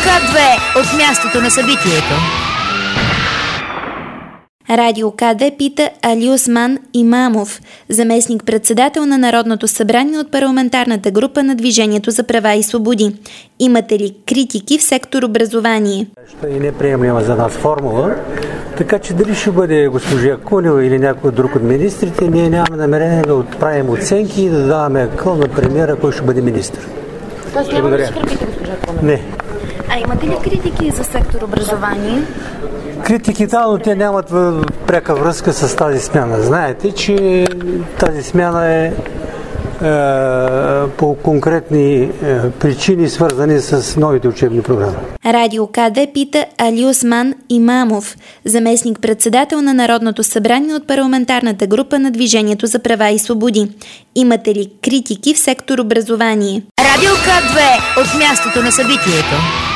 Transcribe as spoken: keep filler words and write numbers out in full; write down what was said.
К две от мястото на събитието. Радио К две пита Алиосман Имамов, заместник-председател на Народното събрание от парламентарната група на Движението за права и свободи. Имате ли критики в сектор образование? Ще е неприемлива за нас формула, така че дали ще бъде госпожа Кунева или някой друг от министрите, ние нямаме намерение да отправим оценки и да даваме къл на премиера, кой ще бъде министр. Тоест няма да скърбите госпожа Кунева? Не. А имате ли критики за сектор образование? Критики, да, но те нямат пряка връзка с тази смяна. Знаете, че тази смяна е, е по конкретни е, причини, свързани с новите учебни програми. Радио К две пита Алиосман Имамов, заместник-председател на Народното събрание от парламентарната група на Движението за права и свободи. Имате ли критики в сектор образование? Радио К две от мястото на събитието.